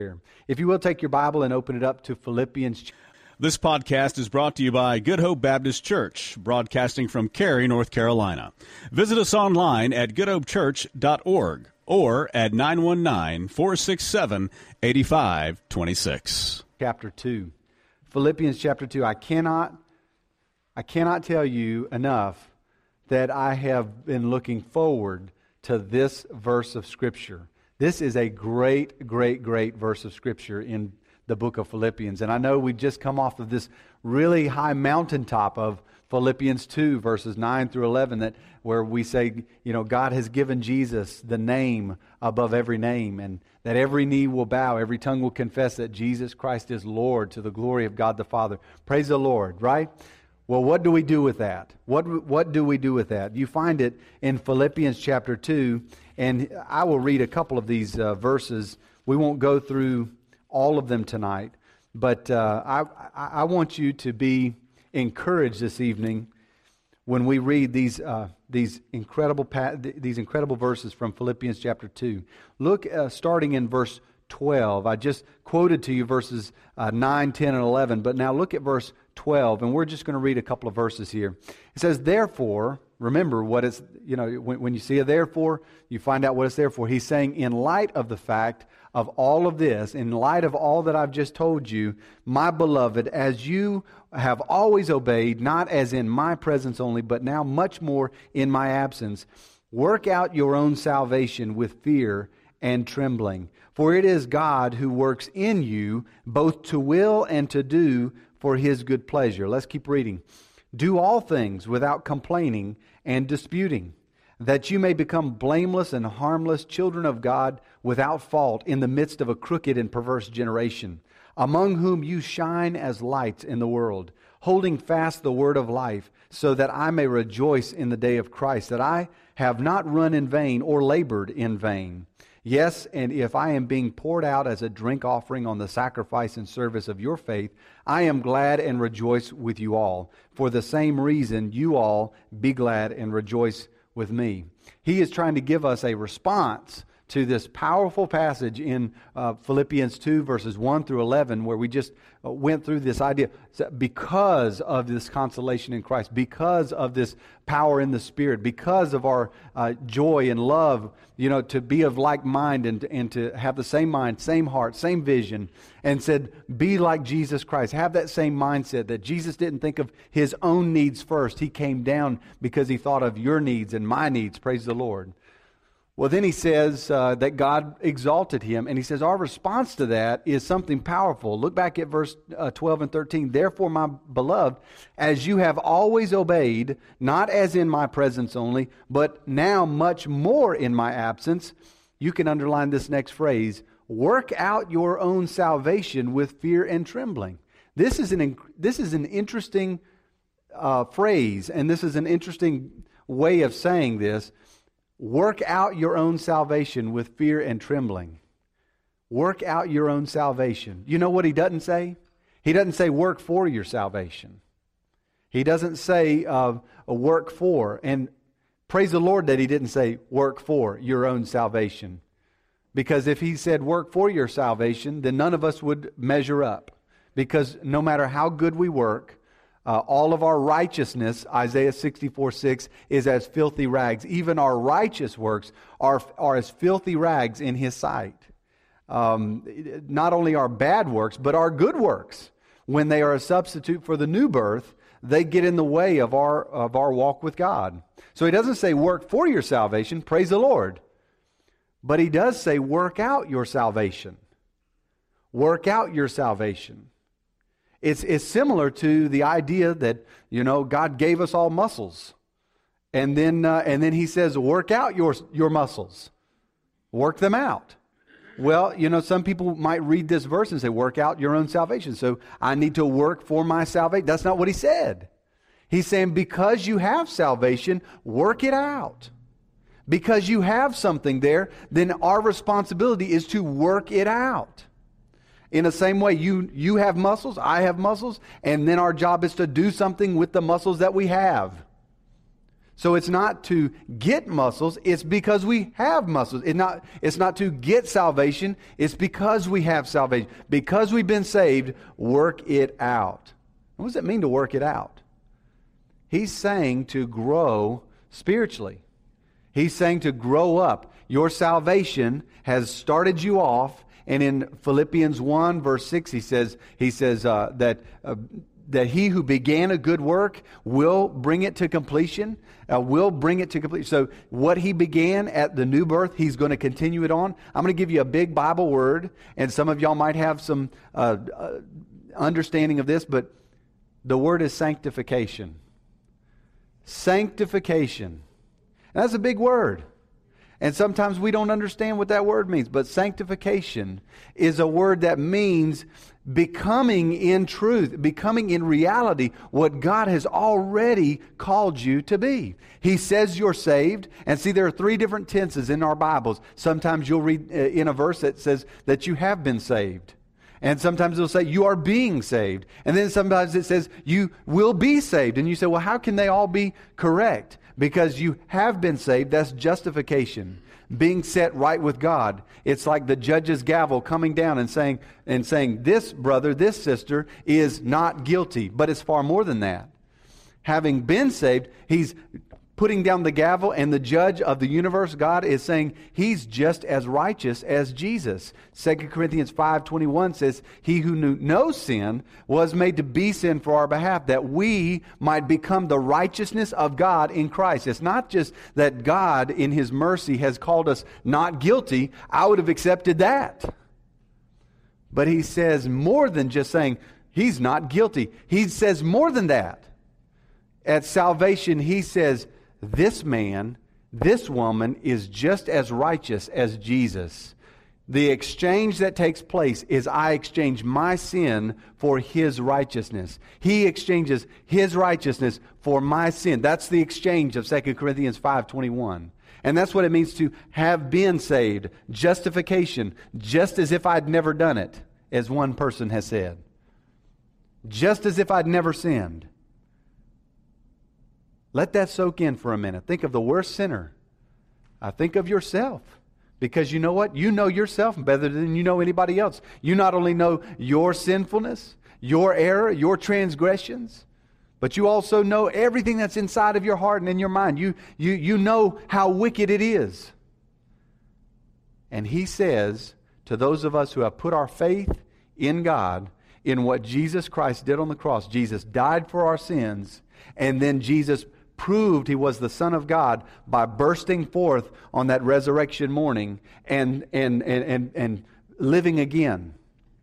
If you will take your Bible and open it up to Philippians. This podcast is brought to you by Good Hope Baptist Church, broadcasting from Cary, North Carolina. Visit us online at goodhopechurch.org or at 919-467-8526. Chapter 2. Philippians chapter 2. I cannot tell you enough that I have been looking forward to this verse of Scripture. This is a great, great, great verse of Scripture in the book of Philippians. And I know we just come off of this really high mountaintop of Philippians 2, verses 9 through 11, where we say, God has given Jesus the name above every name, and that every knee will bow, every tongue will confess that Jesus Christ is Lord to the glory of God the Father. Praise the Lord, right? Well, what do we do with that? What do we do with that? You find it in Philippians chapter 2, and I will read a couple of these verses. We won't go through all of them tonight, but I want you to be encouraged this evening when we read these incredible verses from Philippians chapter 2. Look, starting in verse 12. I just quoted to you verses 9, 10, and 11, but now look at verse 12, and we're just going to read a couple of verses here. It says, therefore, remember what it's, when you see a therefore, you find out what it's there for. He's saying, in light of the fact of all of this, in light of all that I've just told you, my beloved, as you have always obeyed, not as in my presence only, but now much more in my absence, work out your own salvation with fear and trembling. For it is God who works in you, both to will and to do for His good pleasure. Let's keep reading. Do all things without complaining and disputing, that you may become blameless and harmless children of God without fault in the midst of a crooked and perverse generation, among whom you shine as lights in the world, holding fast the word of life, so that I may rejoice in the day of Christ, that I have not run in vain or labored in vain. Yes, and if I am being poured out as a drink offering on the sacrifice and service of your faith, I am glad and rejoice with you all. For the same reason, you all be glad and rejoice with me. He is trying to give us a response to this powerful passage in Philippians 2, verses 1 through 11, where we just went through this idea. Because of this consolation in Christ, because of this power in the Spirit, because of our joy and love, to be of like mind and to have the same mind, same heart, same vision, and said, be like Jesus Christ. Have that same mindset that Jesus didn't think of His own needs first. He came down because He thought of your needs and my needs. Praise the Lord. Well, then he says that God exalted him, and he says our response to that is something powerful. Look back at verse 12 and 13. Therefore, my beloved, as you have always obeyed, not as in my presence only, but now much more in my absence, you can underline this next phrase, work out your own salvation with fear and trembling. This is an interesting phrase, and this is an interesting way of saying this. Work out your own salvation with fear and trembling. Work out your own salvation. You know what he doesn't say? He doesn't say work for your salvation. He doesn't say work for. And praise the Lord that he didn't say work for your own salvation. Because if he said work for your salvation, then none of us would measure up. Because no matter how good we work, all of our righteousness, Isaiah 64:6, is as filthy rags. Even our righteous works are as filthy rags in His sight. Not only our bad works, but our good works, when they are a substitute for the new birth, they get in the way of our walk with God. So He doesn't say work for your salvation, praise the Lord. But He does say work out your salvation. Work out your salvation. It's similar to the idea that, God gave us all muscles. And then He says, work out your muscles. Work them out. Well, some people might read this verse and say, work out your own salvation. So I need to work for my salvation. That's not what He said. He's saying, because you have salvation, work it out. Because you have something there, then our responsibility is to work it out. In the same way, you have muscles, I have muscles, and then our job is to do something with the muscles that we have. So it's not to get muscles, it's because we have muscles. It's not to get salvation, it's because we have salvation. Because we've been saved, work it out. What does it mean to work it out? He's saying to grow spiritually. He's saying to grow up. Your salvation has started you off, and in Philippians 1 verse 6 he says that he who began a good work will bring it to completion. So what he began at the new birth, he's going to continue it on. I'm going to give you a big Bible word, and some of y'all might have some understanding of this, but the word is sanctification. Sanctification. And that's a big word. And sometimes we don't understand what that word means. But sanctification is a word that means becoming in truth, becoming in reality what God has already called you to be. He says you're saved. And see, there are 3 different tenses in our Bibles. Sometimes you'll read in a verse that says that you have been saved. And sometimes it'll say you are being saved. And then sometimes it says you will be saved. And you say, well, how can they all be correct? Because you have been saved, that's justification. Being set right with God. It's like the judge's gavel coming down and saying, this brother, this sister is not guilty. But it's far more than that. Having been saved, he's putting down the gavel, and the judge of the universe, God, is saying he's just as righteous as Jesus. 2 Corinthians 5:21 says, he who knew no sin was made to be sin for our behalf, that we might become the righteousness of God in Christ. It's not just that God in his mercy has called us not guilty. I would have accepted that. But he says more than just saying he's not guilty. He says more than that. At salvation, he says, this man, this woman is just as righteous as Jesus. The exchange that takes place is I exchange my sin for his righteousness. He exchanges his righteousness for my sin. That's the exchange of 2 Corinthians 5:21. And that's what it means to have been saved. Justification, just as if I'd never done it, as one person has said. Just as if I'd never sinned. Let that soak in for a minute. Think of the worst sinner. Think of yourself. Because you know what? You know yourself better than you know anybody else. You not only know your sinfulness, your error, your transgressions, but you also know everything that's inside of your heart and in your mind. You know how wicked it is. And he says to those of us who have put our faith in God, in what Jesus Christ did on the cross, Jesus died for our sins, and then Jesus proved he was the Son of God by bursting forth on that resurrection morning and living again.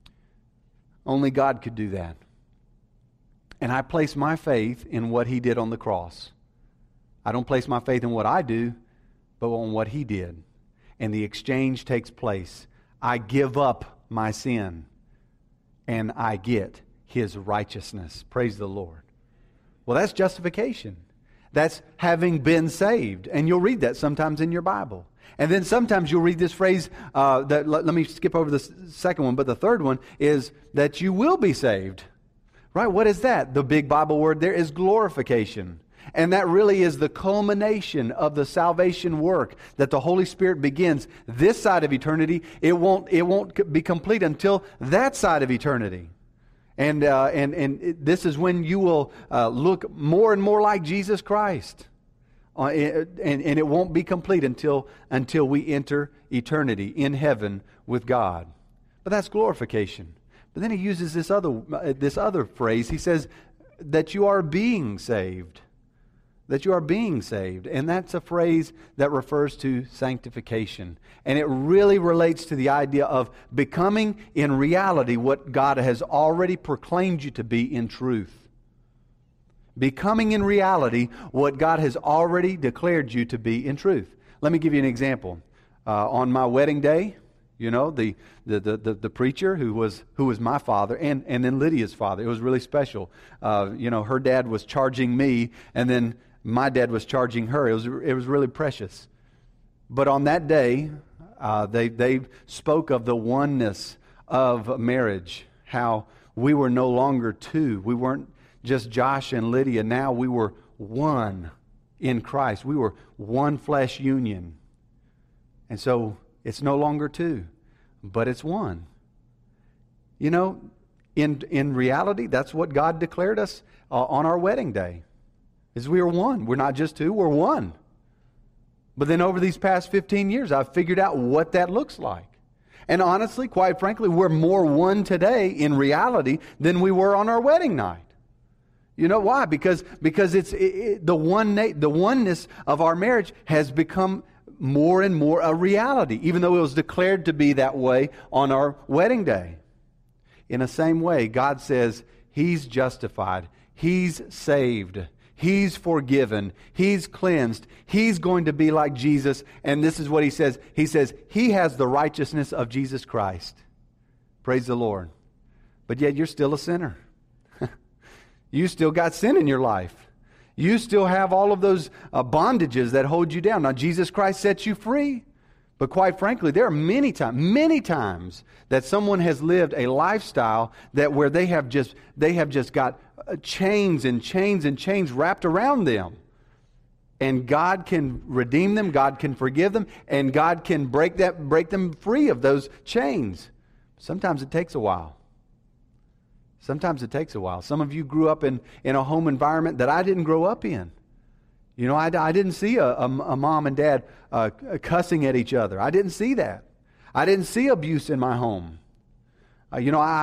Only God could do that. And I place my faith in what he did on the cross. I don't place my faith in what I do, but on what he did. And the exchange takes place. I give up my sin, and I get his righteousness. Praise the Lord. Well, that's justification. That's having been saved. And you'll read that sometimes in your Bible. And then sometimes you'll read this phrase, let me skip over the second one, but the third one is that you will be saved. Right? What is that? The big Bible word there is glorification. And that really is the culmination of the salvation work that the Holy Spirit begins this side of eternity. It won't be complete until that side of eternity. And this is when you will look more and more like Jesus Christ. And it won't be complete until we enter eternity in heaven with God. But that's glorification. But then he uses this other phrase. He says that you are being saved. That you are being saved. And that's a phrase that refers to sanctification. And it really relates to the idea of becoming in reality what God has already proclaimed you to be in truth. Becoming in reality what God has already declared you to be in truth. Let me give you an example. On my wedding day, you know, the preacher who was my father and then Lydia's father. It was really special. Her dad was charging me, and then my dad was charging her. It was really precious. But on that day, they spoke of the oneness of marriage, how we were no longer two. We weren't just Josh and Lydia. Now we were one. in Christ. We were one flesh union. And so it's no longer two, but it's one. You know, in reality, that's what God declared us on our wedding day, is we are one. We're not just two, we're one. But then over these past 15 years, I've figured out what that looks like. And honestly, quite frankly, we're more one today in reality than we were on our wedding night. You know why? Because it's the oneness of our marriage has become more and more a reality, even though it was declared to be that way on our wedding day. In the same way, God says He's justified, He's saved, He's forgiven, He's cleansed, He's going to be like Jesus. And this is what He says. He says He has the righteousness of Jesus Christ. Praise the Lord. But yet you're still a sinner. You still got sin in your life. You still have all of those bondages that hold you down. Now, Jesus Christ sets you free. But quite frankly, there are many times that someone has lived a lifestyle that where they have just got chains and chains and chains wrapped around them. And God can redeem them, God can forgive them, and God can break them free of those chains. Sometimes it takes a while. Sometimes it takes a while. Some of you grew up in a home environment that I didn't grow up in. You know, I didn't see a mom and dad cussing at each other. I didn't see that. I didn't see abuse in my home. I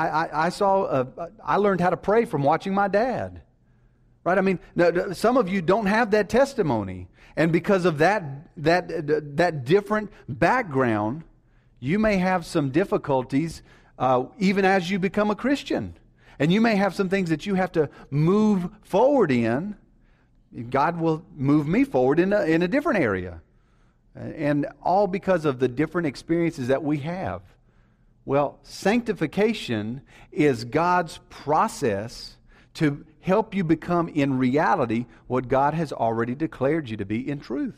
learned how to pray from watching my dad. Right? I mean, some of you don't have that testimony. And because of that different background, you may have some difficulties even as you become a Christian. And you may have some things that you have to move forward in. God will move me forward in a different area. And all because of the different experiences that we have. Well, sanctification is God's process to help you become in reality what God has already declared you to be in truth.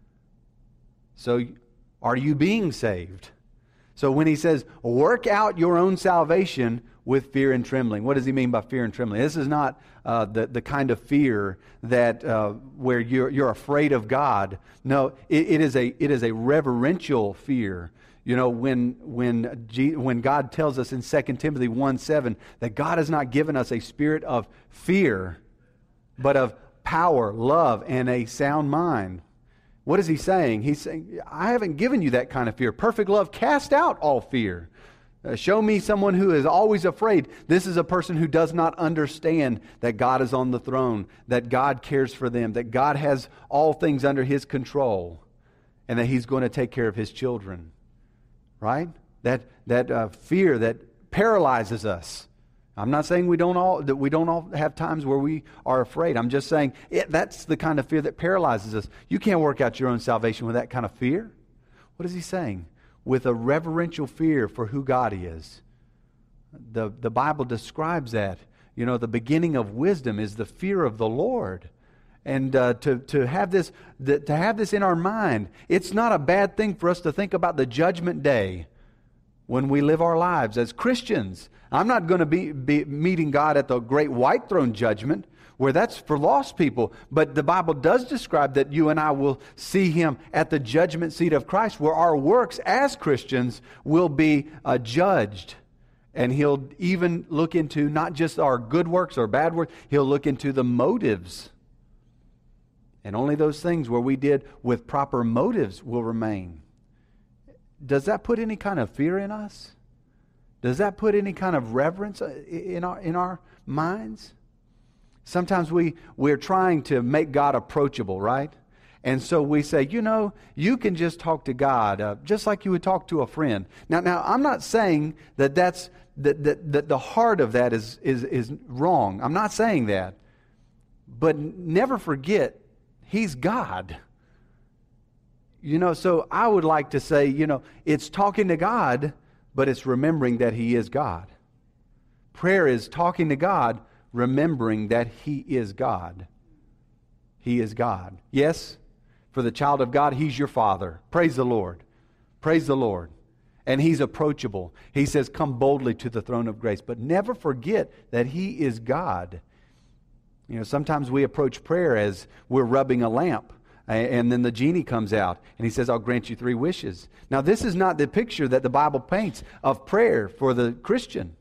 So, are you being saved? So when He says, work out your own salvation with fear and trembling. What does He mean by fear and trembling? This is not the kind of fear that where you're afraid of God. No, it is a reverential fear. You know, when God tells us in 2 Timothy 1:7 that God has not given us a spirit of fear, but of power, love, and a sound mind. What is He saying? He's saying, I haven't given you that kind of fear. Perfect love cast out all fear. Show me someone who is always afraid. This is a person who does not understand that God is on the throne, that God cares for them, that God has all things under His control, and that He's going to take care of His children. Right? That fear that paralyzes us. I'm not saying we don't all have times where we are afraid. I'm just saying that's the kind of fear that paralyzes us. You can't work out your own salvation with that kind of fear. What is He saying? With a reverential fear for who God is. The Bible describes that. You know, the beginning of wisdom is the fear of the Lord. And to have this in our mind, it's not a bad thing for us to think about the judgment day when we live our lives as Christians. I'm not going to be meeting God at the great white throne judgment, where that's for lost people. But the Bible does describe that you and I will see Him at the judgment seat of Christ, where our works as Christians will be judged. And He'll even look into not just our good works or bad works, He'll look into the motives. And only those things where we did with proper motives will remain. Does that put any kind of fear in us? Does that put any kind of reverence in our minds? Sometimes we're trying to make God approachable, right? And so we say, you know, you can just talk to God just like you would talk to a friend. Now I'm not saying that the heart of that is wrong. I'm not saying that. But never forget, He's God. You know, so I would like to say, you know, it's talking to God, but it's remembering that He is God. Prayer is talking to God, remembering that He is God. He is God. Yes, for the child of God, He's your Father. Praise the Lord. Praise the Lord. And He's approachable. He says, come boldly to the throne of grace. But never forget that He is God. Sometimes we approach prayer as we're rubbing a lamp, and then the genie comes out, and he says, I'll grant you 3 wishes. Now, this is not the picture that the Bible paints of prayer for the Christian.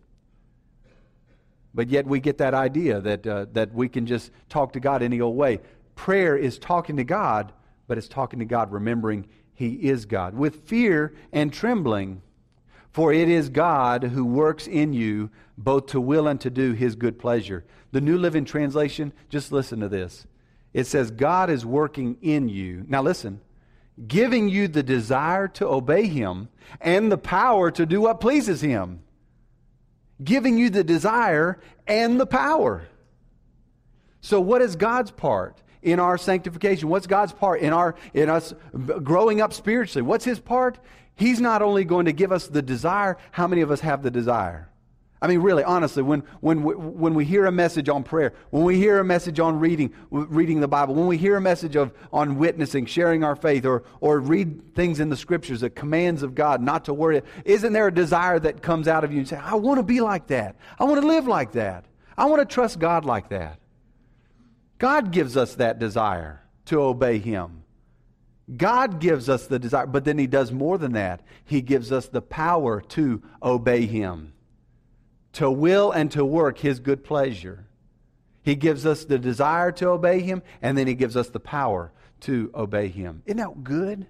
But yet we get that idea that we can just talk to God any old way. Prayer is talking to God, but it's talking to God remembering He is God. With fear and trembling, for it is God who works in you both to will and to do His good pleasure. The New Living Translation, just listen to this. It says, God is working in you. Now listen, giving you the desire to obey Him and the power to do what pleases Him. Giving you the desire and the power. So what is God's part in our sanctification? What's God's part in us growing up spiritually? What's His part? He's not only going to give us the desire. How many of us have the desire? I mean, really, honestly, when we hear a message on prayer, when we hear a message on reading the Bible, when we hear a message on witnessing, sharing our faith, or read things in the Scriptures, the commands of God, not to worry, isn't there a desire that comes out of you and say, I want to be like that. I want to live like that. I want to trust God like that. God gives us that desire to obey Him. God gives us the desire, but then He does more than that. He gives us the power to obey Him, to will and to work His good pleasure. He gives us the desire to obey Him, and then He gives us the power to obey Him. Isn't that good?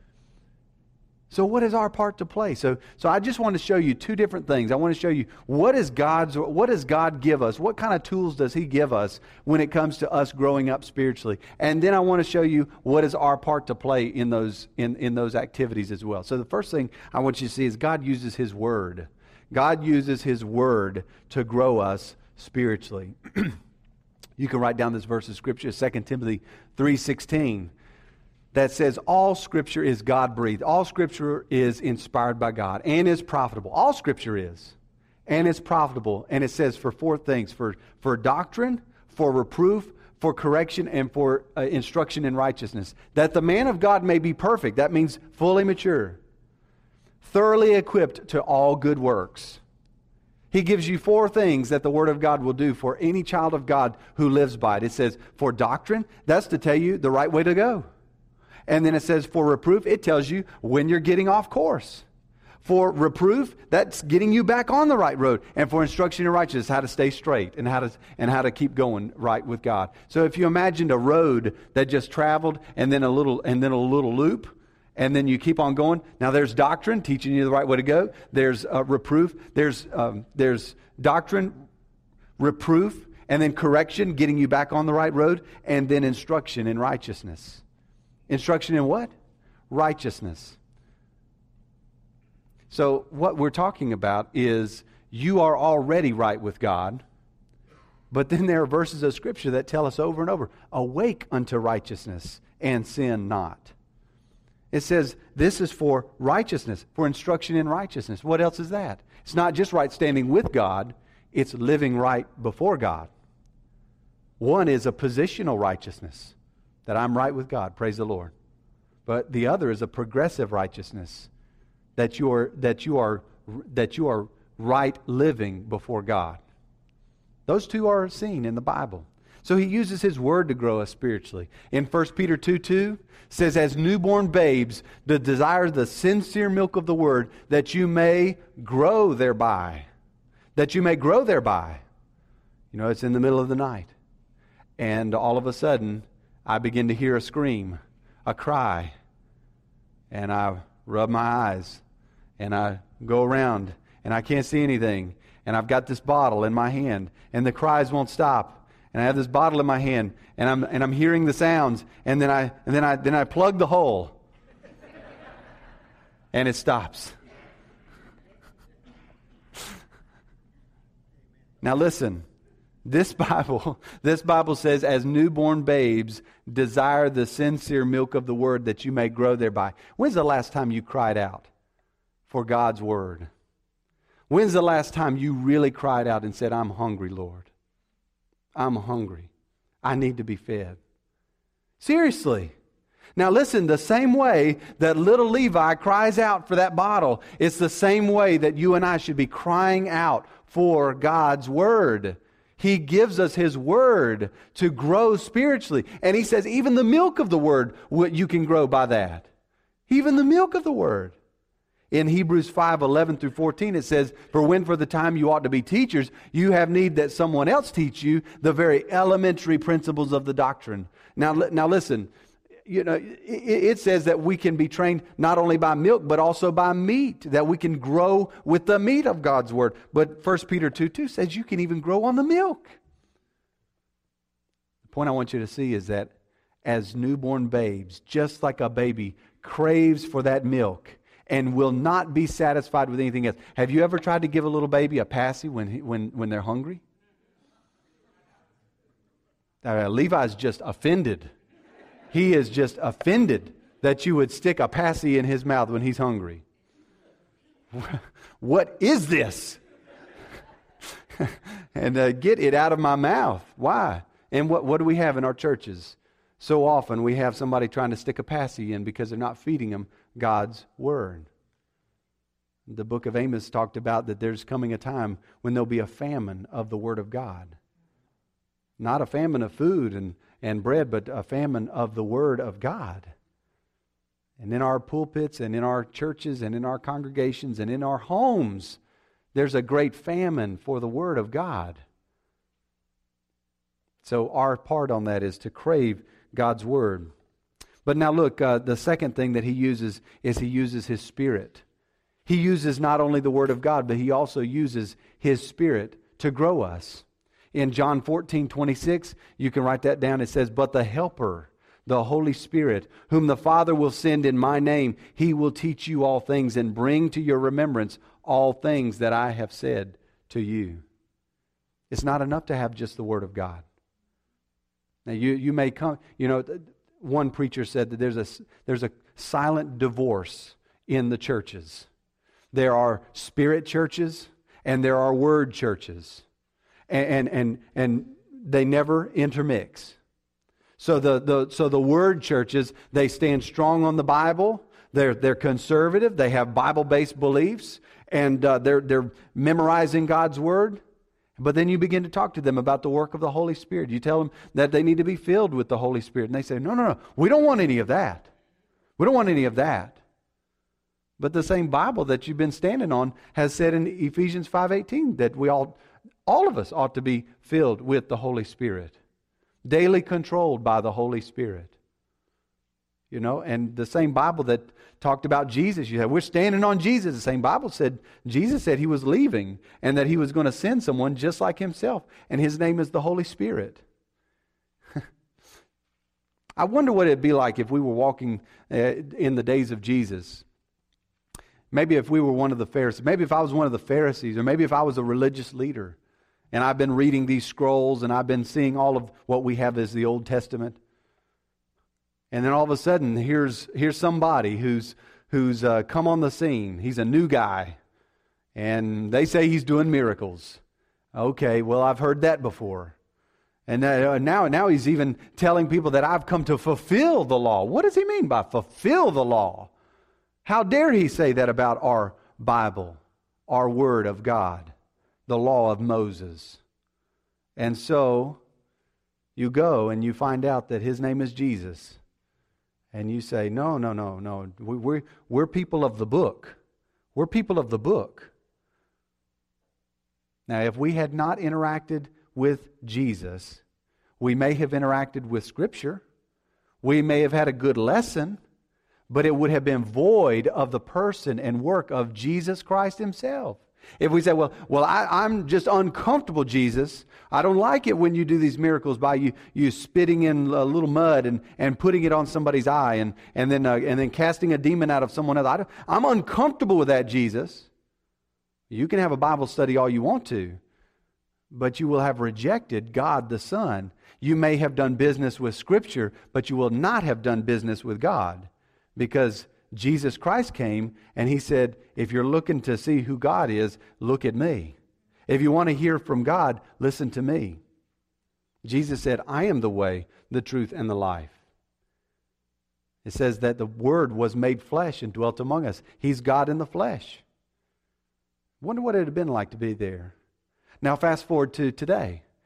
So what is our part to play? So I just want to show you 2 different things. I want to show you what does God give us? What kind of tools does He give us when it comes to us growing up spiritually? And then I want to show you what is our part to play in those activities as well. So the first thing I want you to see is God uses His Word. God uses His Word to grow us spiritually. You can write down this verse of Scripture, 2 Timothy 3:16. That says all Scripture is God-breathed. All Scripture is inspired by God and is profitable. All Scripture is. And it's profitable. And it says for 4 things. For doctrine, for reproof, for correction, and for instruction in righteousness. That the man of God may be perfect. That means fully mature. Thoroughly equipped to all good works. He gives you 4 things that the Word of God will do for any child of God who lives by it. It says for doctrine, that's to tell you the right way to go. And then it says for reproof, it tells you when you're getting off course. For reproof, that's getting you back on the right road. And for instruction in righteousness, how to stay straight and how to keep going right with God. So if you imagined a road that just traveled and then a little loop, and then you keep on going. Now there's doctrine teaching you the right way to go. There's reproof. There's doctrine, reproof, and then correction, getting you back on the right road, and then instruction in righteousness. Instruction in what? Righteousness. So what we're talking about is you are already right with God, but then there are verses of Scripture that tell us over and over, awake unto righteousness and sin not. It says this is for righteousness, for instruction in righteousness. What else is that? It's not just right standing with God, it's living right before God. One is a positional righteousness, that I'm right with God, praise the Lord. But the other is a progressive righteousness, that you are right living before God. Those 2 are seen in the Bible. So He uses His Word to grow us spiritually. In 1 Peter 2:2 says, as newborn babes, desire the sincere milk of the Word, that you may grow thereby. That you may grow thereby. It's in the middle of the night. And all of a sudden, I begin to hear a scream, a cry, and I rub my eyes, and I go around, and I can't see anything, and I've got this bottle in my hand, and the cries won't stop, and I have this bottle in my hand, and I'm hearing the sounds, and then I plug the hole, and it stops. Now listen. This Bible says, as newborn babes, desire the sincere milk of the Word that you may grow thereby. When's the last time you cried out for God's Word? When's the last time you really cried out and said, I'm hungry, Lord. I'm hungry. I need to be fed. Seriously. Now listen, the same way that little Levi cries out for that bottle, it's the same way that you and I should be crying out for God's Word. He gives us His Word to grow spiritually. And He says even the milk of the Word, you can grow by that. Even the milk of the Word. In Hebrews 5:11 through 14, it says, "For when for the time you ought to be teachers, you have need that someone else teach you the very elementary principles of the doctrine." Now listen, it says that we can be trained not only by milk, but also by meat, that we can grow with the meat of God's Word. But 1 Peter 2:2 says you can even grow on the milk. The point I want you to see is that as newborn babes, just like a baby craves for that milk, and will not be satisfied with anything else. Have you ever tried to give a little baby a passy when they're hungry? Levi's just offended. He is just offended that you would stick a passy in his mouth when he's hungry. What is this? And get it out of my mouth. Why? And what do we have in our churches? So often we have somebody trying to stick a passy in because they're not feeding them God's Word. The book of Amos talked about that there's coming a time when there'll be a famine of the Word of God. Not a famine of food and bread, but a famine of the Word of God. And in our pulpits and in our churches and in our congregations and in our homes, there's a great famine for the Word of God. So our part on that is to crave God's Word. But now look, the second thing that He uses is He uses His Spirit. He uses not only the Word of God, but He also uses His Spirit to grow us. In John 14:26, you can write that down. It says, "But the Helper, the Holy Spirit, whom the Father will send in my name, He will teach you all things and bring to your remembrance all things that I have said to you." It's not enough to have just the Word of God. Now you may come, one preacher said that there's a silent divorce in the churches. There are spirit churches and there are word churches. And they never intermix. So the word churches, they stand strong on the Bible. They're conservative. They have Bible-based beliefs, and they're memorizing God's Word. But then you begin to talk to them about the work of the Holy Spirit. You tell them that they need to be filled with the Holy Spirit. And they say, no, we don't want any of that. We don't want any of that. But the same Bible that you've been standing on has said in Ephesians 5:18 that we all of us ought to be filled with the Holy Spirit. Daily controlled by the Holy Spirit. And the same Bible that talked about Jesus, you said, we're standing on Jesus. The same Bible said, Jesus said He was leaving and that He was going to send someone just like Himself. And His name is the Holy Spirit. I wonder what it'd be like if we were walking in the days of Jesus. Maybe if we were one of the Pharisees. Maybe if I was one of the Pharisees. Or maybe if I was a religious leader. And I've been reading these scrolls and I've been seeing all of what we have as the Old Testament. And then all of a sudden, here's somebody who's come on the scene. He's a new guy. And they say he's doing miracles. Okay, well, I've heard that before. And now he's even telling people that I've come to fulfill the law. What does he mean by fulfill the law? How dare he say that about our Bible, our Word of God, the law of Moses? And so you go and you find out that His name is Jesus. And you say, no. We're people of the book. We're people of the book. Now, if we had not interacted with Jesus, we may have interacted with Scripture. We may have had a good lesson, but it would have been void of the person and work of Jesus Christ Himself. If we say, well, I'm just uncomfortable, Jesus. I don't like it when you do these miracles by you spitting in a little mud and putting it on somebody's eye and then casting a demon out of someone else. I'm uncomfortable with that, Jesus. You can have a Bible study all you want to, but you will have rejected God the Son. You may have done business with Scripture, but you will not have done business with God, because Jesus Christ came and He said, if you're looking to see who God is, look at me. If you want to hear from God, listen to me. Jesus said, I am the way, the truth, and the life. It says that the Word was made flesh and dwelt among us. He's God in the flesh. Wonder what it would have been like to be there. Now fast forward to today.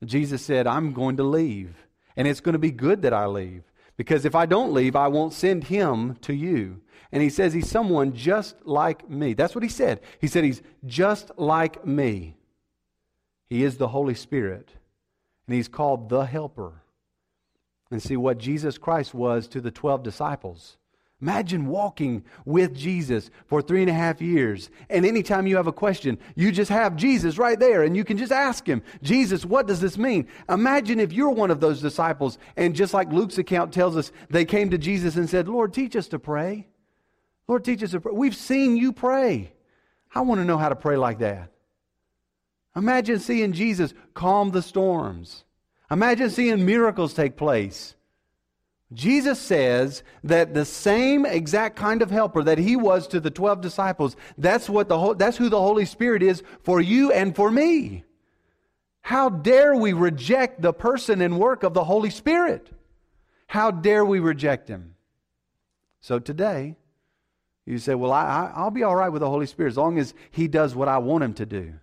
Jesus said, I'm going to leave. And it's going to be good that I leave. Because if I don't leave, I won't send him to you. And he says he's someone just like me. That's what he said. He said he's just like me. He is the Holy Spirit. And he's called the Helper. And see what Jesus Christ was to the 12 disciples. Imagine walking with Jesus for 3.5 years. And anytime you have a question, you just have Jesus right there and you can just ask him, Jesus, what does this mean? Imagine if you're one of those disciples and just like Luke's account tells us, they came to Jesus and said, Lord, teach us to pray. Lord, teach us to pray. We've seen you pray. I want to know how to pray like that. Imagine seeing Jesus calm the storms. Imagine seeing miracles take place. Jesus says that the same exact kind of helper that he was to the 12 disciples, that's who the Holy Spirit is for you and for me. How dare we reject the person and work of the Holy Spirit? How dare we reject him? So today, you say, well, I'll be all right with the Holy Spirit as long as he does what I want him to do.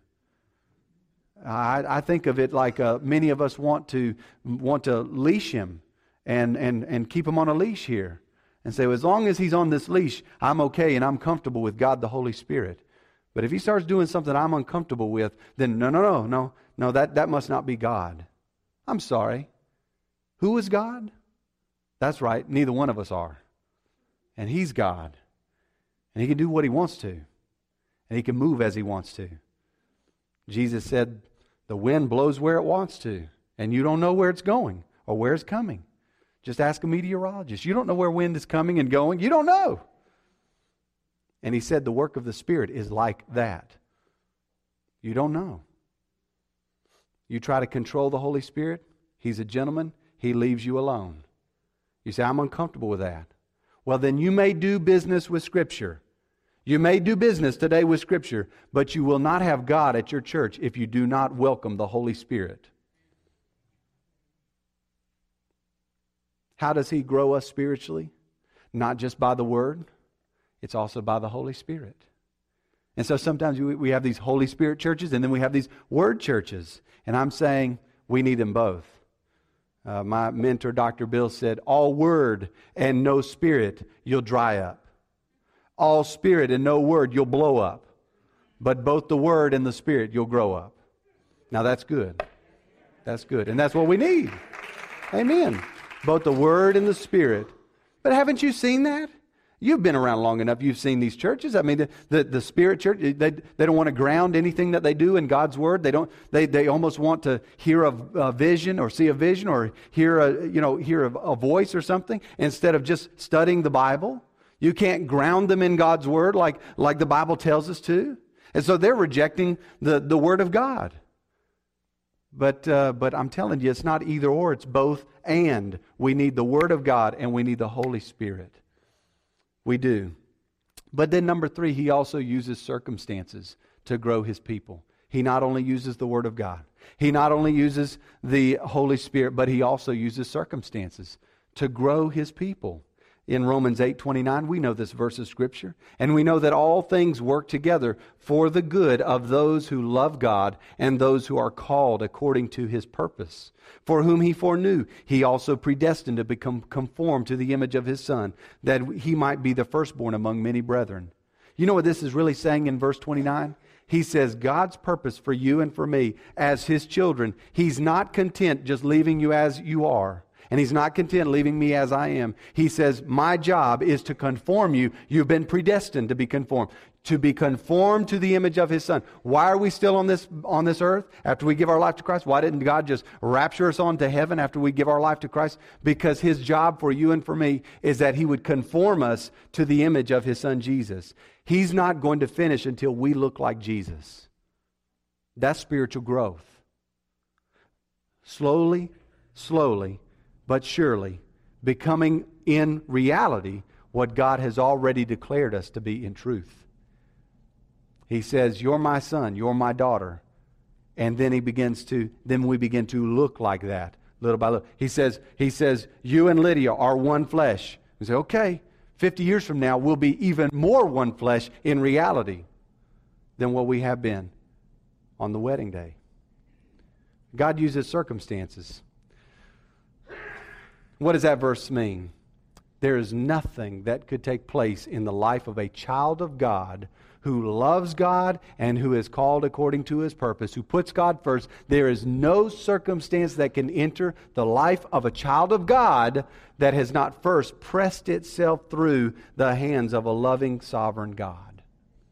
I think of it like many of us want to leash him. And keep him on a leash here. And say, well, as long as he's on this leash, I'm okay and I'm comfortable with God the Holy Spirit. But if he starts doing something I'm uncomfortable with, then no, that must not be God. I'm sorry. Who is God? That's right, neither one of us are. And he's God. And he can do what he wants to. And he can move as he wants to. Jesus said, the wind blows where it wants to. And you don't know where it's going or where it's coming. Just ask a meteorologist. You don't know where wind is coming and going. You don't know. And he said the work of the Spirit is like that. You don't know. You try to control the Holy Spirit. He's a gentleman. He leaves you alone. You say, I'm uncomfortable with that. Well, then you may do business with Scripture. You may do business today with Scripture, but you will not have God at your church if you do not welcome the Holy Spirit. How does he grow us spiritually? Not just by the Word, it's also by the Holy Spirit. And so sometimes we have these Holy Spirit churches and then we have these Word churches. And I'm saying we need them both. My mentor, Dr. Bill, said, all Word and no Spirit, you'll dry up. All Spirit and no Word, you'll blow up. But both the Word and the Spirit, you'll grow up. Now that's good. That's good. And that's what we need. Amen. Both the Word and the Spirit. But haven't you seen that? You've been around long enough. You've seen these churches. I mean, the Spirit Church, they don't want to ground anything that they do in God's Word. They almost want to hear a vision or see a vision or hear a voice or something instead of just studying the Bible. You can't ground them in God's Word like the Bible tells us to. And so they're rejecting the Word of God. But I'm telling you, it's not either or, it's both and. We need the Word of God and we need the Holy Spirit. We do. But then number 3, he also uses circumstances to grow his people. He not only uses the Word of God, he not only uses the Holy Spirit, but he also uses circumstances to grow his people. In Romans 8:29, we know this verse of Scripture, and we know that all things work together for the good of those who love God and those who are called according to his purpose. For whom he foreknew, he also predestined to become conformed to the image of his Son, that he might be the firstborn among many brethren. You know what this is really saying in verse 29? He says God's purpose for you and for me as his children, he's not content just leaving you as you are. And he's not content leaving me as I am. He says, my job is to conform you. You've been predestined to be conformed. To be conformed to the image of his Son. Why are we still on this earth after we give our life to Christ? Why didn't God just rapture us on to heaven after we give our life to Christ? Because his job for you and for me is that he would conform us to the image of his Son Jesus. He's not going to finish until we look like Jesus. That's spiritual growth. Slowly, but surely, becoming in reality what God has already declared us to be in truth. He says, you're my son, you're my daughter. And then we begin to look like that, little by little. He says, you and Lydia are one flesh. We say, okay, 50 years from now, we'll be even more one flesh in reality than what we have been on the wedding day. God uses circumstances. What does that verse mean? There is nothing that could take place in the life of a child of God who loves God and who is called according to His purpose, who puts God first. There is no circumstance that can enter the life of a child of God that has not first pressed itself through the hands of a loving, sovereign God.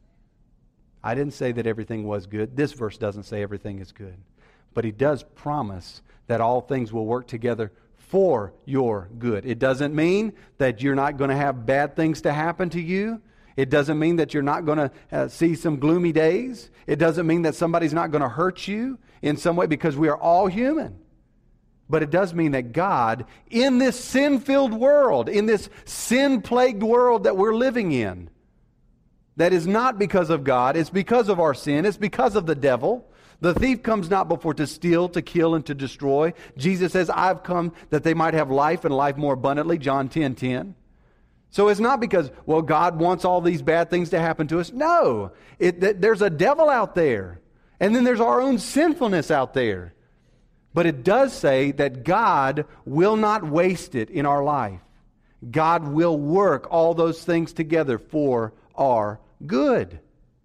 I didn't say that everything was good. This verse doesn't say everything is good. But He does promise that all things will work together for your good. It doesn't mean that you're not going to have bad things to happen to you. It doesn't mean that you're not going to see some gloomy days. It doesn't mean that somebody's not going to hurt you in some way, because we are all human. But it does mean that God, in this sin-filled world, in this sin-plagued world that we're living in, that is not because of God, it's because of our sin, it's because of the devil. The thief comes not before to steal, to kill, and to destroy. Jesus says, I've come that they might have life and life more abundantly, John 10:10. So it's not because, well, God wants all these bad things to happen to us. No, there's a devil out there. And then there's our own sinfulness out there. But it does say that God will not waste it in our life. God will work all those things together for our good,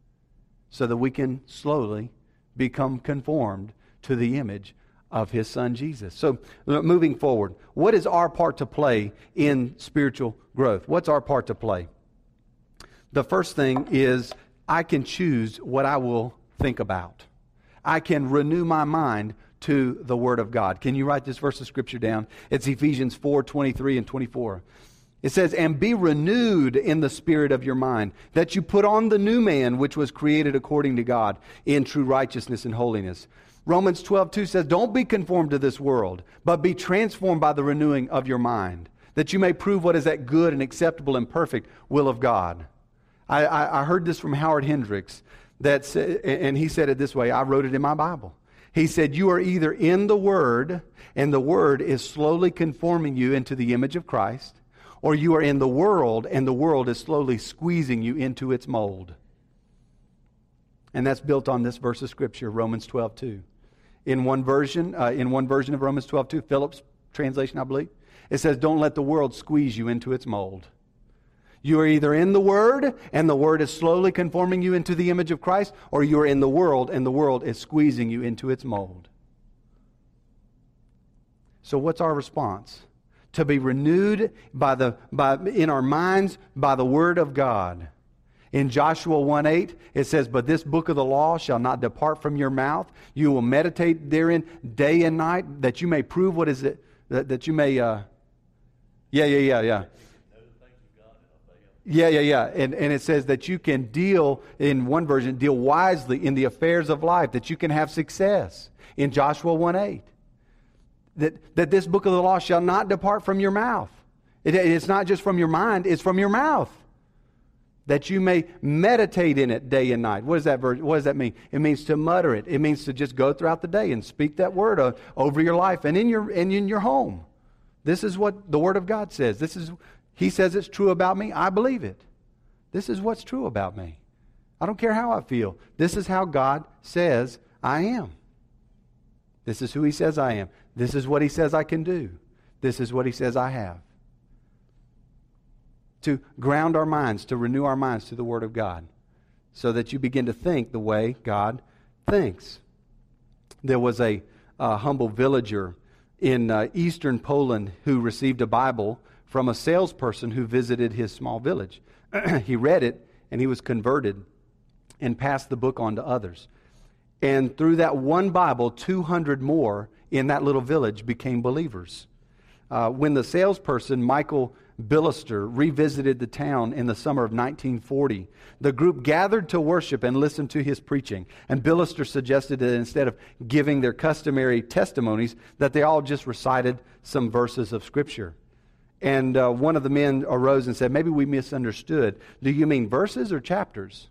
so that we can slowly become conformed to the image of His Son Jesus. So, moving forward, what is our part to play in spiritual growth? What's our part to play? The first thing is, I can choose what I will think about. I can renew my mind to the Word of God. Can you write this verse of Scripture down? It's Ephesians 4:23 and 24. It says, and be renewed in the spirit of your mind, that you put on the new man, which was created according to God, in true righteousness and holiness. Romans 12:2 says, don't be conformed to this world, but be transformed by the renewing of your mind, that you may prove what is that good and acceptable and perfect will of God. I heard this from Howard Hendricks, and he said it this way. I wrote it in my Bible. He said, you are either in the Word, and the Word is slowly conforming you into the image of Christ, or you are in the world, and the world is slowly squeezing you into its mold. And that's built on this verse of Scripture, Romans 12:2. In one version of Romans 12:2, Phillips translation, I believe, it says, don't let the world squeeze you into its mold. You are either in the Word, and the Word is slowly conforming you into the image of Christ, or you are in the world, and the world is squeezing you into its mold. So what's our response? To be renewed in our minds by the Word of God. In Joshua 1:8, it says, but this book of the law shall not depart from your mouth. You will meditate therein day and night, that you may prove what is it, that you may, Yeah. And it says that you can deal, in one version, deal wisely in the affairs of life, that you can have success. In Joshua 1:8. That this book of the law shall not depart from your mouth. It's not just from your mind, it's from your mouth. That you may meditate in it day and night. What does that mean? It means to mutter it. It means to just go throughout the day and speak that word over your life and in your home. This is what the Word of God says. He says it's true about me. I believe it. This is what's true about me. I don't care how I feel. This is how God says I am. This is who He says I am. This is what He says I can do. This is what He says I have. To ground our minds, to renew our minds to the Word of God, so that you begin to think the way God thinks. There was a humble villager in eastern Poland who received a Bible from a salesperson who visited his small village. He read it, and he was converted and passed the book on to others. And through that one Bible, 200 more in that little village became believers. When the salesperson, Michael Billister, revisited the town in the summer of 1940, the group gathered to worship and listen to his preaching. And Billister suggested that instead of giving their customary testimonies, that they all just recited some verses of Scripture. And one of the men arose and said, maybe we misunderstood. Do you mean verses or chapters?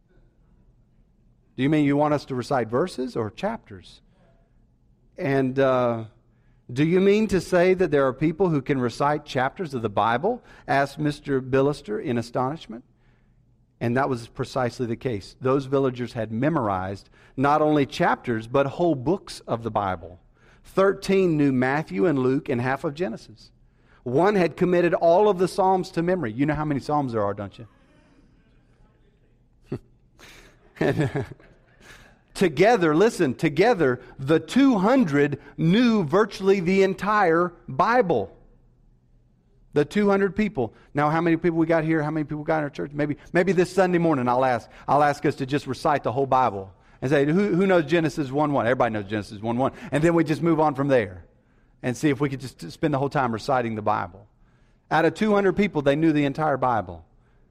Do you mean you want us to recite verses or chapters? And do you mean to say that there are people who can recite chapters of the Bible? Asked Mr. Billister in astonishment. And that was precisely the case. Those villagers had memorized not only chapters, but whole books of the Bible. 13 knew Matthew and Luke and half of Genesis. One had committed all of the Psalms to memory. You know how many Psalms there are, don't you? And, together, listen, together, the 200 knew virtually the entire Bible. The 200 people. Now, how many people we got here? How many people got in our church? Maybe this Sunday morning I'll ask us to just recite the whole Bible and say, who knows Genesis 1:1? Everybody knows Genesis 1:1. And then we just move on from there and see if we could just spend the whole time reciting the Bible. Out of 200 people, they knew the entire Bible.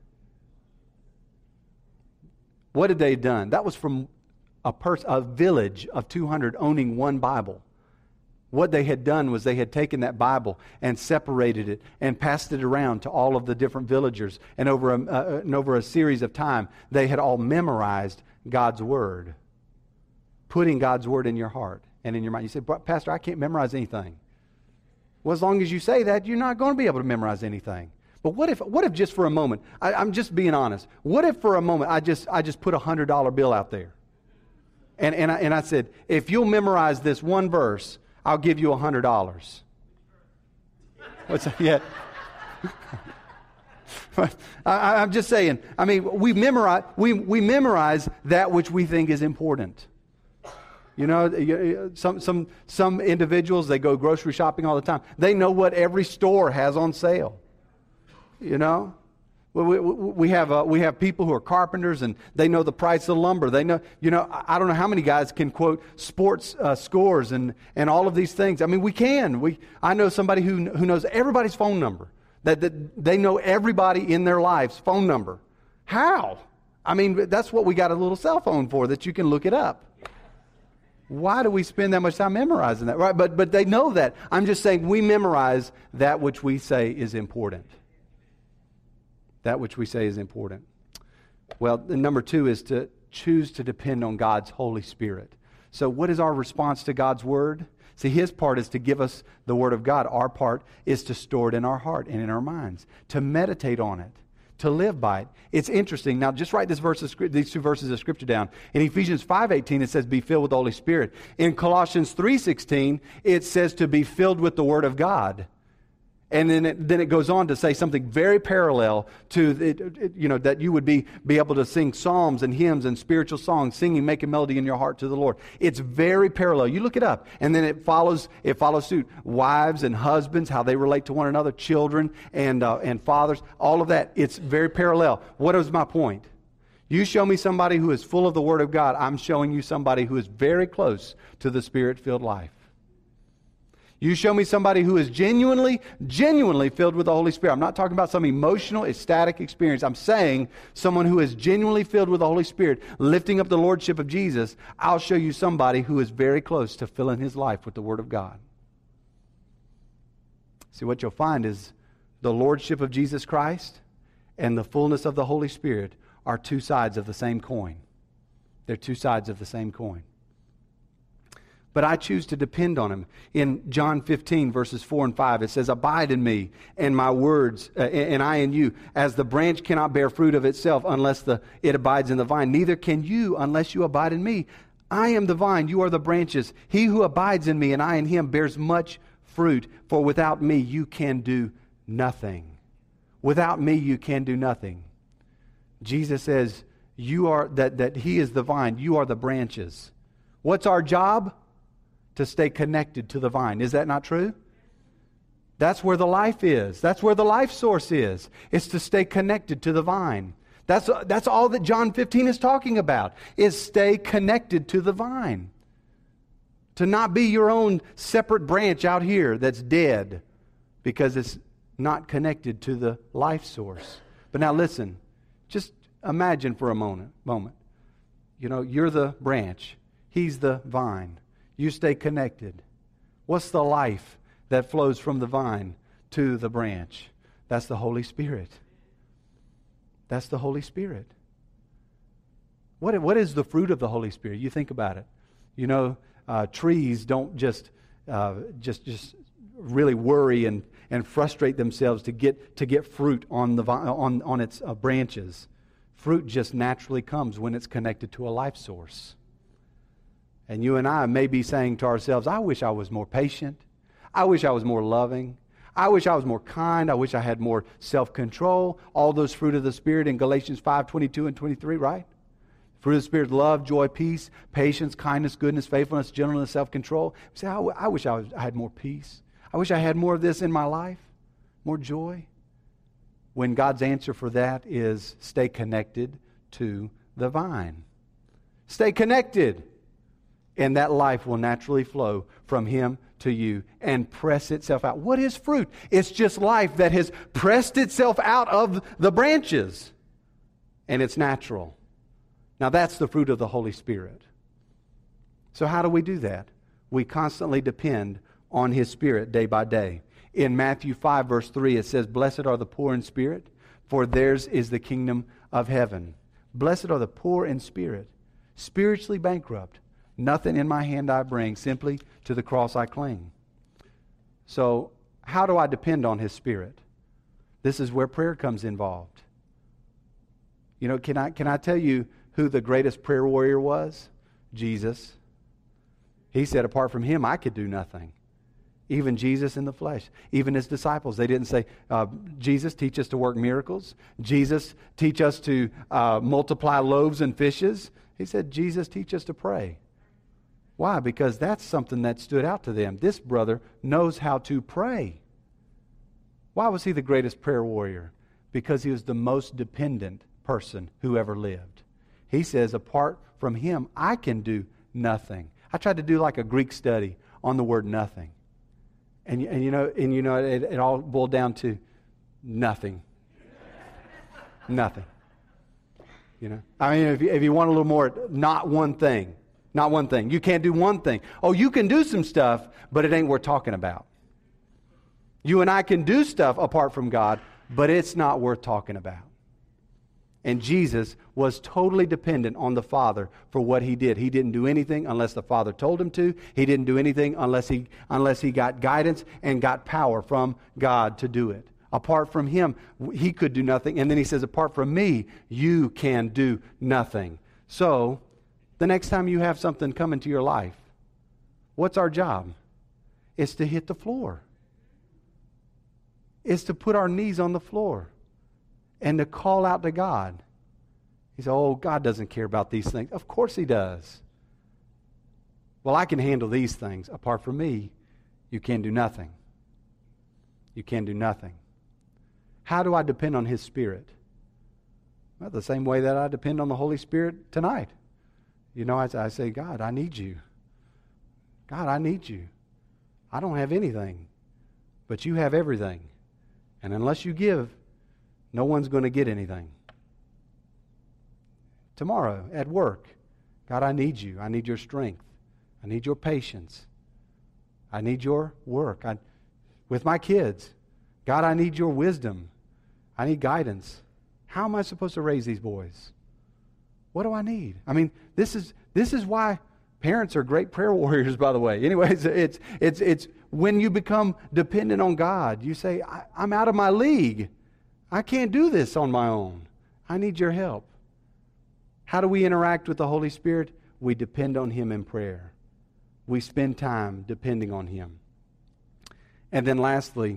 What had they done? That was from a village of 200 owning one Bible. What they had done was they had taken that Bible and separated it and passed it around to all of the different villagers. And over a series of time, they had all memorized God's Word. Putting God's Word in your heart and in your mind. You say, Pastor, I can't memorize anything. Well, as long as you say that, you're not going to be able to memorize anything. But what if just for a moment, I'm just being honest, what if for a moment I just put a $100 bill out there? And I said, if you'll memorize this one verse, I'll give you $100. What's that? Yeah. I'm just saying. I mean, we memorize that which we think is important. You know, some individuals, they go grocery shopping all the time. They know what every store has on sale. You know. We have people who are carpenters and they know the price of lumber. They know, I don't know how many guys can quote sports scores and all of these things. I mean, we can. I know somebody who knows everybody's phone number. That they know everybody in their life's phone number. How? I mean, that's what we got a little cell phone for, that you can look it up. Why do we spend that much time memorizing that? Right? But they know that. I'm just saying we memorize that which we say is important. That which we say is important. Well, number 2 is to choose to depend on God's Holy Spirit. So what is our response to God's Word? See, His part is to give us the Word of God. Our part is to store it in our heart and in our minds, to meditate on it, to live by it. It's interesting. Now, just write these 2 verses of Scripture down. In Ephesians 5:18, it says, be filled with the Holy Spirit. In Colossians 3:16, it says to be filled with the Word of God. And then it goes on to say something very parallel to, that you would be able to sing psalms and hymns and spiritual songs, singing, making melody in your heart to the Lord. It's very parallel. You look it up. And then it follows suit. Wives and husbands, how they relate to one another, children and fathers, all of that. It's very parallel. What is my point? You show me somebody who is full of the Word of God, I'm showing you somebody who is very close to the Spirit-filled life. You show me somebody who is genuinely filled with the Holy Spirit. I'm not talking about some emotional, ecstatic experience. I'm saying someone who is genuinely filled with the Holy Spirit, lifting up the Lordship of Jesus. I'll show you somebody who is very close to filling his life with the Word of God. See, what you'll find is the Lordship of Jesus Christ and the fullness of the Holy Spirit are 2 sides of the same coin. They're 2 sides of the same coin. But I choose to depend on Him. In John 15, verses 4 and 5, it says, abide in me, and my words, and I in you. As the branch cannot bear fruit of itself unless it abides in the vine, neither can you unless you abide in me. I am the vine, you are the branches. He who abides in me, and I in him, bears much fruit. For without me, you can do nothing. Without me, you can do nothing. Jesus says, that He is the vine, you are the branches. What's our job? To stay connected to the vine. Is that not true? That's where the life is. That's where the life source is. It's to stay connected to the vine. That's all that John 15 is talking about, is stay connected to the vine. To not be your own separate branch out here that's dead because it's not connected to the life source. But now listen, just imagine for a moment. You're the branch. He's the vine. You stay connected. What's the life that flows from the vine to the branch? That's the Holy Spirit. That's the Holy Spirit. What is the fruit of the Holy Spirit? You think about it. Trees don't just really worry and frustrate themselves to get fruit on its branches. Fruit just naturally comes when it's connected to a life source. And you and I may be saying to ourselves, I wish I was more patient. I wish I was more loving. I wish I was more kind. I wish I had more self-control. All those fruit of the Spirit in Galatians 5:22 and 23, right? Fruit of the Spirit, love, joy, peace, patience, kindness, goodness, faithfulness, gentleness, self-control. Say, I wish I had more peace. I wish I had more of this in my life, more joy. When God's answer for that is stay connected to the vine. Stay connected. And that life will naturally flow from Him to you and press itself out. What is fruit? It's just life that has pressed itself out of the branches. And it's natural. Now that's the fruit of the Holy Spirit. So how do we do that? We constantly depend on His Spirit day by day. In Matthew 5 verse 3 it says, "Blessed are the poor in spirit, for theirs is the kingdom of heaven." Blessed are the poor in spirit, spiritually bankrupt. Nothing in my hand I bring, simply to the cross I cling. So, how do I depend on His Spirit? This is where prayer comes involved. You know, can I tell you who the greatest prayer warrior was? Jesus. He said, apart from Him, I could do nothing. Even Jesus in the flesh. Even His disciples. They didn't say, Jesus, teach us to work miracles. Jesus, teach us to multiply loaves and fishes. He said, Jesus, teach us to pray. Why? Because that's something that stood out to them. This brother knows how to pray. Why was he the greatest prayer warrior? Because he was the most dependent person who ever lived. He says, apart from Him, I can do nothing. I tried to do like a Greek study on the word nothing. And you know, it all boiled down to nothing. Nothing. You know, I mean, if you want a little more, not one thing. Not one thing. You can't do one thing. Oh, you can do some stuff, but it ain't worth talking about. You and I can do stuff apart from God, but it's not worth talking about. And Jesus was totally dependent on the Father for what He did. He didn't do anything unless the Father told Him to. He didn't do anything unless he got guidance and got power from God to do it. Apart from Him, He could do nothing. And then He says, apart from me, you can do nothing. So, the next time you have something come into your life, what's our job? It's to hit the floor. It's to put our knees on the floor and to call out to God. He said, oh, God doesn't care about these things. Of course He does. Well, I can handle these things. Apart from me, you can do nothing. You can do nothing. How do I depend on His Spirit? Well, the same way that I depend on the Holy Spirit tonight. You know, I say, God, I need you. God, I need you. I don't have anything, but you have everything. And unless you give, no one's going to get anything. Tomorrow at work, God, I need you. I need your strength. I need your patience. I need your work. With my kids, God, I need your wisdom. I need guidance. How am I supposed to raise these boys? What do I need? I mean, this is why parents are great prayer warriors, by the way. Anyways, it's when you become dependent on God, you say, I'm out of my league. I can't do this on my own. I need your help. How do we interact with the Holy Spirit? We depend on Him in prayer. We spend time depending on Him. And then lastly,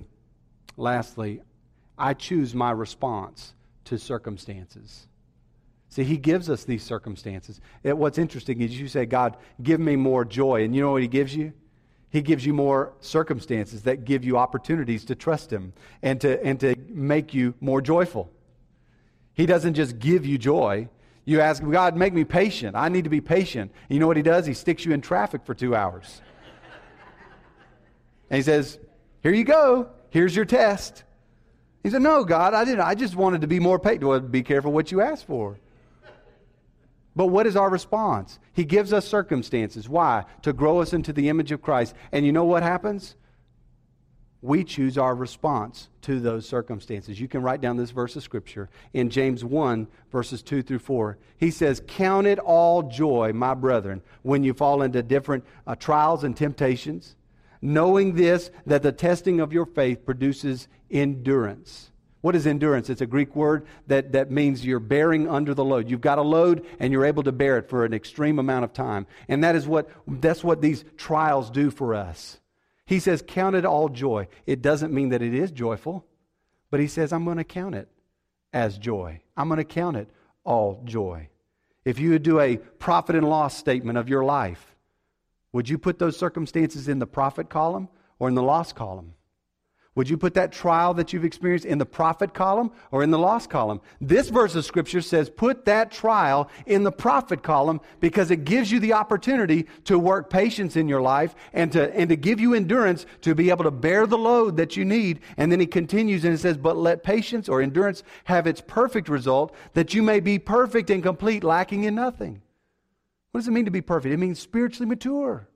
I choose my response to circumstances. See, He gives us these circumstances. What's interesting is you say, God, give me more joy. And you know what He gives you? He gives you more circumstances that give you opportunities to trust Him and to make you more joyful. He doesn't just give you joy. You ask Him, God, make me patient. I need to be patient. And you know what He does? He sticks you in traffic for 2 hours. And He says, here you go. Here's your test. He said, no, God, I didn't. I just wanted to be more patient. Well, be careful what you ask for. But what is our response? He gives us circumstances. Why? To grow us into the image of Christ. And you know what happens? We choose our response to those circumstances. You can write down this verse of Scripture in James 1, verses 2 through 4. He says, count it all joy, my brethren, when you fall into different trials and temptations, knowing this, that the testing of your faith produces endurance. What is endurance? It's a Greek word that means you're bearing under the load. You've got a load and you're able to bear it for an extreme amount of time. And that's what these trials do for us. He says, count it all joy. It doesn't mean that it is joyful, but he says, I'm going to count it as joy. I'm going to count it all joy. If you would do a profit and loss statement of your life, would you put those circumstances in the profit column or in the loss column? Would you put that trial that you've experienced in the profit column or in the loss column? This verse of Scripture says put that trial in the profit column because it gives you the opportunity to work patience in your life and to give you endurance to be able to bear the load that you need. And then he continues and it says, but let patience or endurance have its perfect result, that you may be perfect and complete, lacking in nothing. What does it mean to be perfect? It means spiritually mature.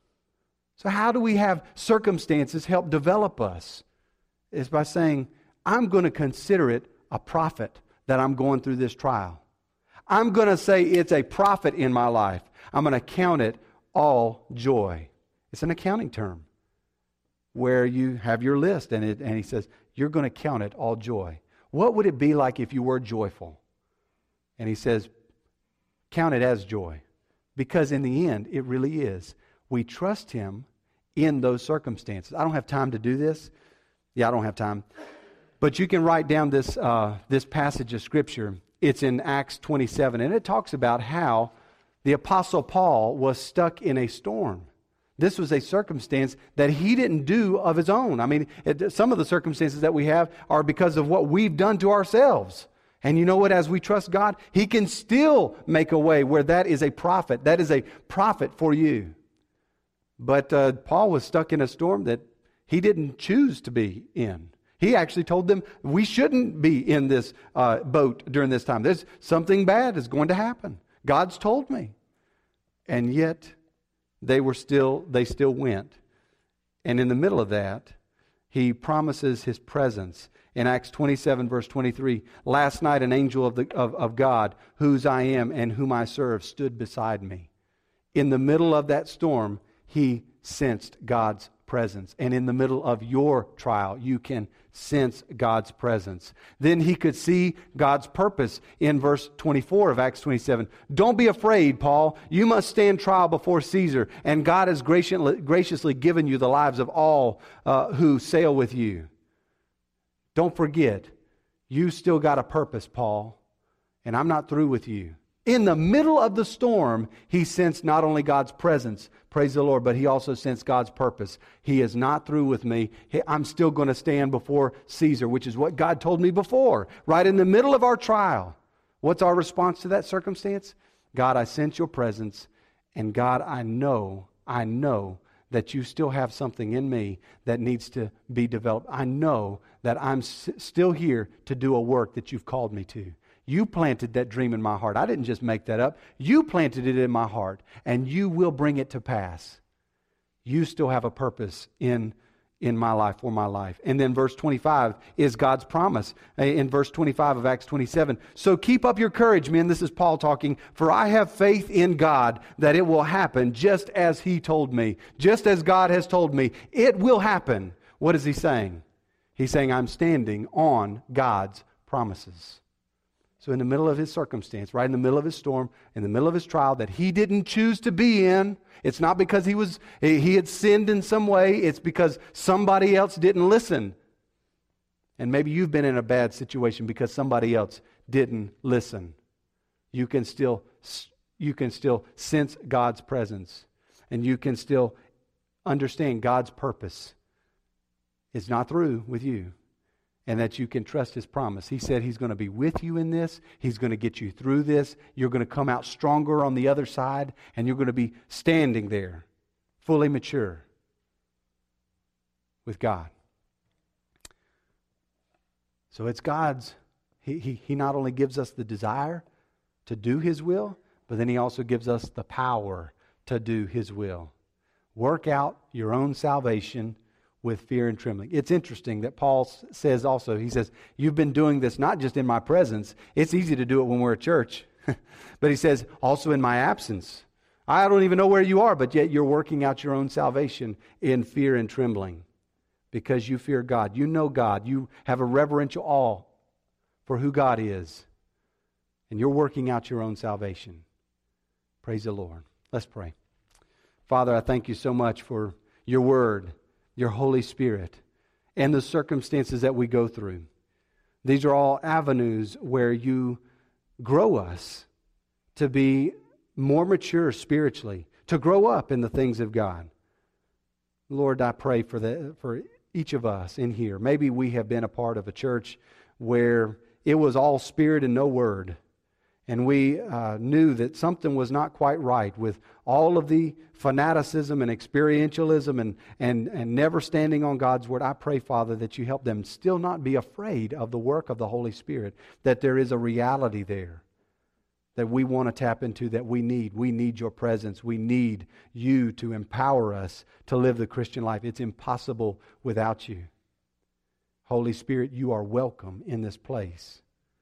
So how do we have circumstances help develop us? Is by saying, I'm going to consider it a profit that I'm going through this trial. I'm going to say it's a profit in my life. I'm going to count it all joy. It's an accounting term where you have your list and he says, you're going to count it all joy. What would it be like if you were joyful? And he says, count it as joy. Because in the end, it really is. We trust him in those circumstances. I don't have time to do this. Yeah, I don't have time. But you can write down this passage of Scripture. It's in Acts 27, and it talks about how the Apostle Paul was stuck in a storm. This was a circumstance that he didn't do of his own. I mean, some of the circumstances that we have are because of what we've done to ourselves. And you know what? As we trust God, he can still make a way where that is a profit. That is a profit for you. But Paul was stuck in a storm that he didn't choose to be in. He actually told them, we shouldn't be in this boat during this time. There's something bad is going to happen. God's told me. And yet, they still went. And in the middle of that, he promises his presence. In Acts 27, verse 23, last night an angel of God, whose I am and whom I serve, stood beside me. In the middle of that storm, he sensed God's presence. And in the middle of your trial, you can sense God's presence. Then he could see God's purpose in verse 24 of Acts 27. Don't be afraid, Paul. You must stand trial before Caesar, and God has graciously given you the lives of all who sail with you. Don't forget, you still got a purpose, Paul, and I'm not through with you. In the middle of the storm, he sensed not only God's presence, praise the Lord, but he also sensed God's purpose. He is not through with me. I'm still going to stand before Caesar, which is what God told me before. Right in the middle of our trial. What's our response to that circumstance? God, I sense your presence, and God, I know that you still have something in me that needs to be developed. I know that I'm still here to do a work that you've called me to. You planted that dream in my heart. I didn't just make that up. You planted it in my heart, and you will bring it to pass. You still have a purpose in my life, for my life. And then verse 25 is God's promise. In verse 25 of Acts 27, so keep up your courage, men. This is Paul talking. For I have faith in God that it will happen just as he told me. Just as God has told me, it will happen. What is he saying? He's saying, I'm standing on God's promises. So in the middle of his circumstance, right in the middle of his storm, in the middle of his trial that he didn't choose to be in, it's not because he had sinned in some way, it's because somebody else didn't listen. And maybe you've been in a bad situation because somebody else didn't listen. You can still sense God's presence, and you can still understand God's purpose is not through with you. And that you can trust his promise. He said he's going to be with you in this. He's going to get you through this. You're going to come out stronger on the other side. And you're going to be standing there, fully mature with God. So it's God's. He not only gives us the desire to do his will, but then he also gives us the power to do his will. Work out your own salvation with fear and trembling. It's interesting that Paul says also, he says, you've been doing this not just in my presence. It's easy to do it when we're at church. But he says, also in my absence. I don't even know where you are, but yet you're working out your own salvation in fear and trembling. because you fear God. You know God. You have a reverential awe for who God is. And you're working out your own salvation. Praise the Lord. Let's pray. Father, I thank you so much for your word, your Holy Spirit, and the circumstances that we go through. These are all avenues where you grow us to be more mature spiritually, to grow up in the things of God. Lord, I pray for each of us in here. Maybe we have been a part of a church where it was all spirit and no word. And we knew that something was not quite right with all of the fanaticism and experientialism and never standing on God's word. I pray, Father, that you help them still not be afraid of the work of the Holy Spirit, that there is a reality there that we want to tap into, that we need. We need your presence. We need you to empower us to live the Christian life. It's impossible without you. Holy Spirit, you are welcome in this place.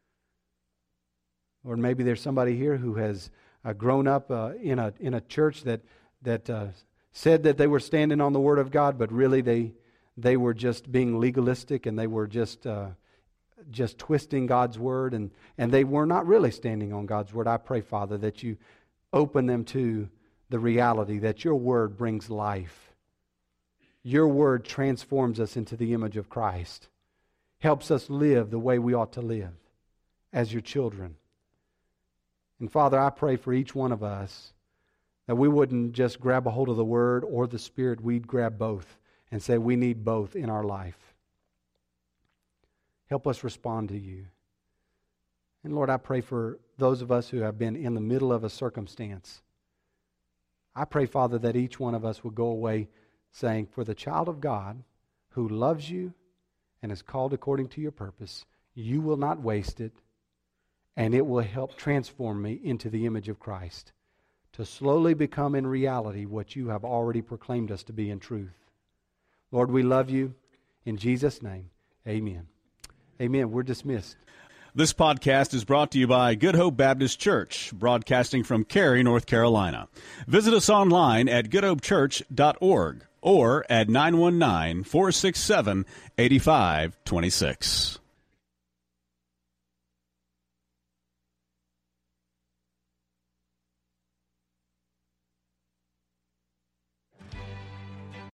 Or maybe there's somebody here who has grown up in a church that said that they were standing on the Word of God, but really they were just being legalistic, and they were just twisting God's Word, and they were not really standing on God's Word. I pray, Father, that you open them to the reality that your Word brings life. Your Word transforms us into the image of Christ, helps us live the way we ought to live as your children. And Father, I pray for each one of us that we wouldn't just grab a hold of the Word or the Spirit. We'd grab both and say we need both in our life. Help us respond to you. And Lord, I pray for those of us who have been in the middle of a circumstance. I pray, Father, that each one of us will go away saying, for the child of God who loves you and is called according to your purpose, you will not waste it. And it will help transform me into the image of Christ, to slowly become in reality what you have already proclaimed us to be in truth. Lord, we love you. In Jesus' name, amen. Amen. We're dismissed. This podcast is brought to you by Good Hope Baptist Church, broadcasting from Cary, North Carolina. Visit us online at goodhopechurch.org or at 919-467-8526.